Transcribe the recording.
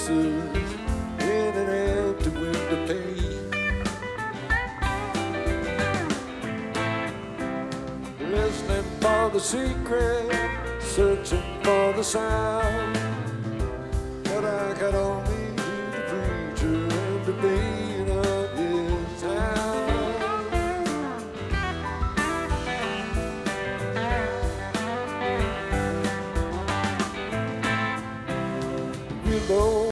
voices in an empty window pane. Listening for the secret, searching for the sound, but I could only